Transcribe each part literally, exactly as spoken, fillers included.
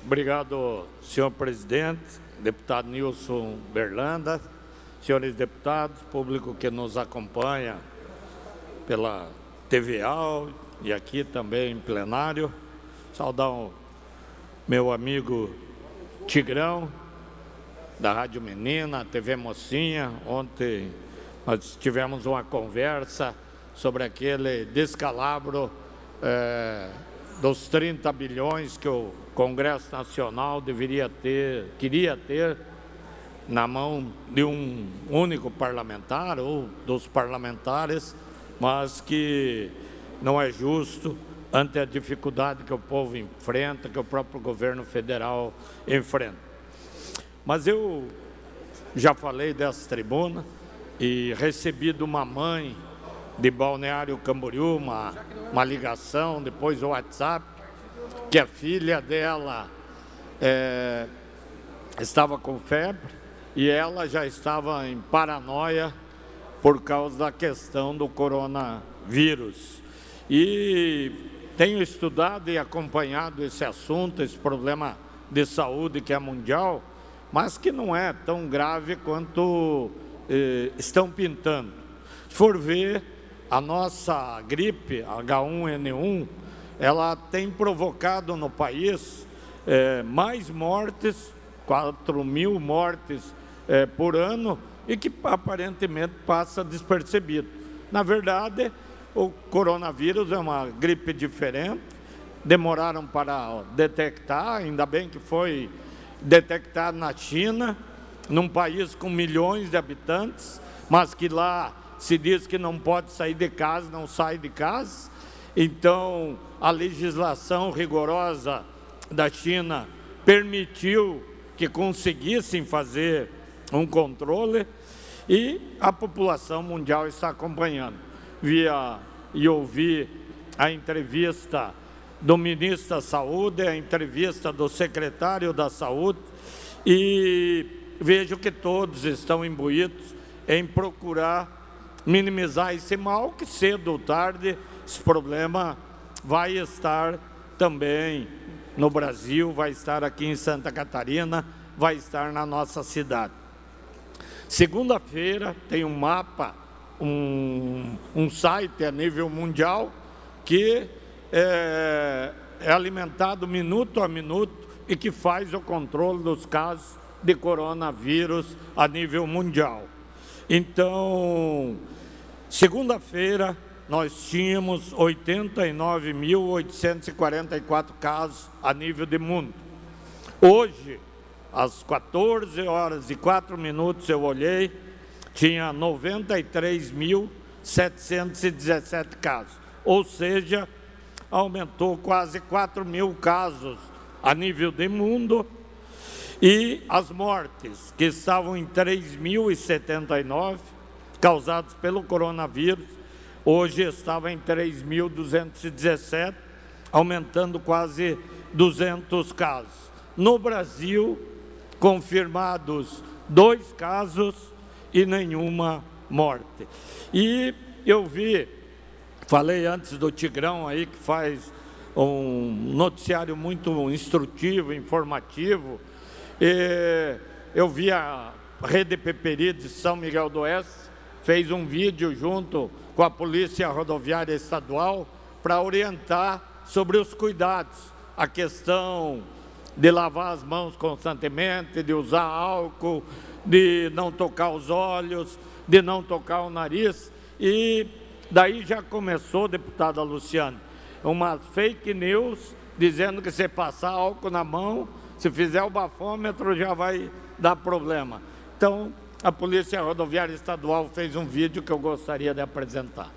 Obrigado, senhor presidente, deputado Nilson Berlanda, senhores deputados, público que nos acompanha pela T V A e aqui também em plenário. Saudar o meu amigo Tigrão, da Rádio Menina, T V Mocinha. Ontem nós tivemos uma conversa sobre aquele descalabro é, dos trinta bilhões que o Congresso Nacional deveria ter, queria ter na mão de um único parlamentar ou dos parlamentares, mas que não é justo ante a dificuldade que o povo enfrenta, que o próprio governo federal enfrenta. Mas eu já falei dessa tribuna e recebi de uma mãe de Balneário Camboriú uma, uma ligação, depois o WhatsApp, que a filha dela é, estava com febre e ela já estava em paranoia por causa da questão do coronavírus. E tenho estudado e acompanhado esse assunto, esse problema de saúde que é mundial, mas que não é tão grave quanto eh, estão pintando. Se for ver, a nossa gripe H um N um, ela tem provocado no país eh, mais mortes, quatro mil mortes eh, por ano, e que aparentemente passa despercebido. Na verdade, o coronavírus é uma gripe diferente, demoraram para detectar, ainda bem que foi detectado na China, num país com milhões de habitantes, mas que lá se diz que não pode sair de casa, não sai de casa. Então, a legislação rigorosa da China permitiu que conseguissem fazer um controle e a população mundial está acompanhando. Via e ouvi a entrevista do ministro da Saúde, a entrevista do secretário da Saúde, e vejo que todos estão imbuídos em procurar minimizar esse mal, que cedo ou tarde esse problema vai estar também no Brasil, vai estar aqui em Santa Catarina, vai estar na nossa cidade. Segunda-feira tem um mapa, um, um site a nível mundial que é, é alimentado minuto a minuto e que faz o controle dos casos de coronavírus a nível mundial. Então, segunda-feira, nós tínhamos oitenta e nove mil oitocentos e quarenta e quatro casos a nível de mundo. Hoje, às quatorze horas e quatro minutos, eu olhei, tinha noventa e três mil setecentos e dezessete casos. Ou seja, aumentou quase quatro mil casos a nível de mundo. E as mortes, que estavam em três mil e setenta e nove, causadas pelo coronavírus, hoje estava em três mil duzentos e dezessete, aumentando quase duzentos casos. No Brasil, confirmados dois casos e nenhuma morte. E eu vi, falei antes do Tigrão aí, que faz um noticiário muito instrutivo, informativo, e eu vi a Rede Peperi de São Miguel do Oeste, fez um vídeo junto com a Polícia Rodoviária Estadual para orientar sobre os cuidados, a questão de lavar as mãos constantemente, de usar álcool, de não tocar os olhos, de não tocar o nariz. E daí já começou, deputada Luciane, uma fake news dizendo que se passar álcool na mão, se fizer o bafômetro já vai dar problema. Então, a Polícia Rodoviária Estadual fez um vídeo que eu gostaria de apresentar.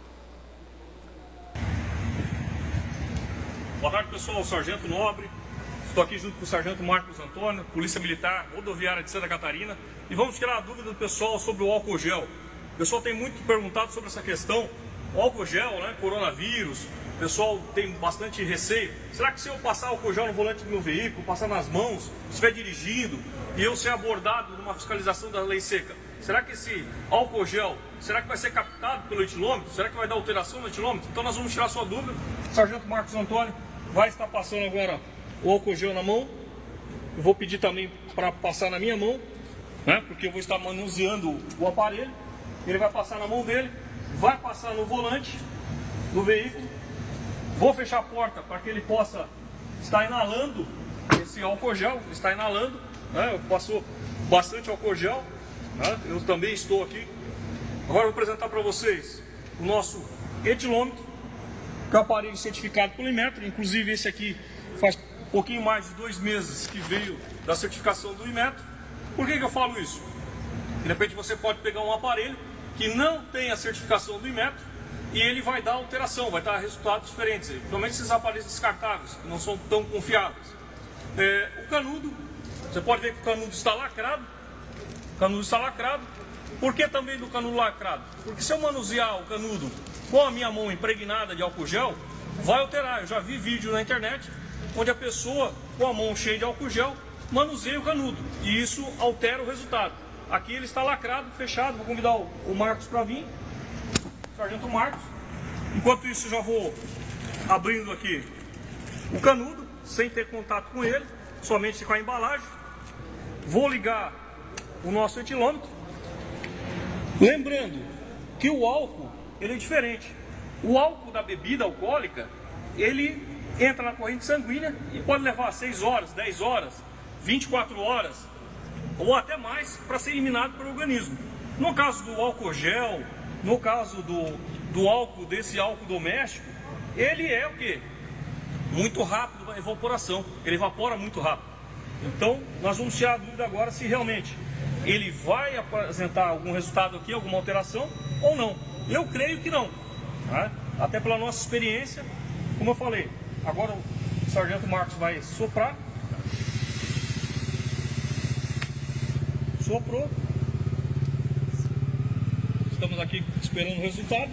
Boa tarde, pessoal. Sargento Nobre. Estou aqui junto com o Sargento Marcos Antônio, Polícia Militar Rodoviária de Santa Catarina, e vamos tirar a dúvida do pessoal sobre o álcool gel. O pessoal tem muito perguntado sobre essa questão. O álcool gel, né, coronavírus, o pessoal tem bastante receio. Será que se eu passar álcool gel no volante do meu veículo, passar nas mãos, estiver dirigindo e eu ser abordado numa fiscalização da lei seca, será que esse álcool gel, será que vai ser captado pelo etilômetro? Será que vai dar alteração no etilômetro? Então nós vamos tirar a sua dúvida. O Sargento Marcos Antônio vai estar passando agora o álcool gel na mão Eu vou pedir também para passar na minha mão, né? Porque eu vou estar manuseando o aparelho. Ele vai passar na mão dele, vai passar no volante do veículo. Vou fechar a porta para que ele possa estar inalando esse álcool gel, está inalando, né? Passou bastante álcool gel, né? Eu também estou aqui. Agora eu vou apresentar para vocês o nosso etilômetro, que é um aparelho certificado pelo Inmetro. Inclusive esse aqui faz um pouquinho mais de dois meses que veio da certificação do Inmetro. Por que que eu falo isso? De repente você pode pegar um aparelho que não tem a certificação do Inmetro e ele vai dar alteração, vai dar resultados diferentes, principalmente esses aparelhos descartáveis, que não são tão confiáveis. É, o canudo, você pode ver que o canudo está lacrado, o canudo está lacrado. Por que também do canudo lacrado? Porque se eu manusear o canudo com a minha mão impregnada de álcool gel, vai alterar. Eu já vi vídeo na internet onde a pessoa com a mão cheia de álcool gel manuseia o canudo e isso altera o resultado. Aqui ele está lacrado, fechado. Vou convidar o, o Marcos para vir, o Sargento Marcos. Enquanto isso, eu já vou abrindo aqui o canudo, sem ter contato com ele, somente com a embalagem. Vou ligar o nosso etilômetro. Lembrando que o álcool, ele é diferente. O álcool da bebida alcoólica, ele entra na corrente sanguínea e pode levar seis horas, dez horas, vinte e quatro horas, ou até mais, para ser eliminado pelo organismo. No caso do álcool gel, no caso do, do álcool, desse álcool doméstico, ele é o quê? Muito rápido a evaporação, ele evapora muito rápido. Então, nós vamos tirar a dúvida agora se realmente ele vai apresentar algum resultado aqui, alguma alteração ou não. Eu creio que não, tá? Até pela nossa experiência, como eu falei. Agora o Sargento Marcos vai soprar. Soprou. Estamos aqui esperando o resultado.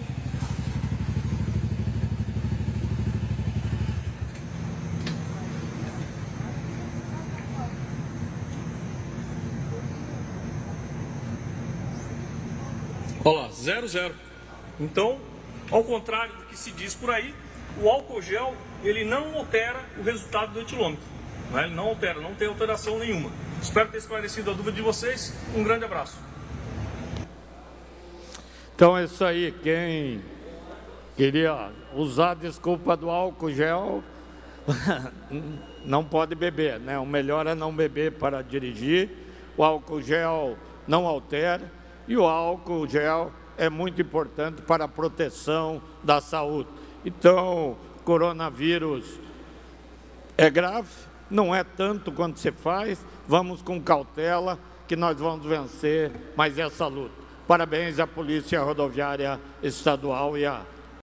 Olha lá, zero, zero. Então, ao contrário do que se diz por aí, o álcool gel, ele não altera o resultado do etilômetro, né? Ele não altera, não tem alteração nenhuma. Espero ter esclarecido a dúvida de vocês. Um grande abraço. Então é isso aí. Quem queria usar a desculpa do álcool gel, não pode beber, né? O melhor é não beber para dirigir. O álcool gel não altera. E o álcool gel é muito importante para a proteção da saúde. Então, coronavírus é grave, não é tanto quanto se faz, vamos com cautela que nós vamos vencer mais essa luta. Parabéns à Polícia Rodoviária Estadual e à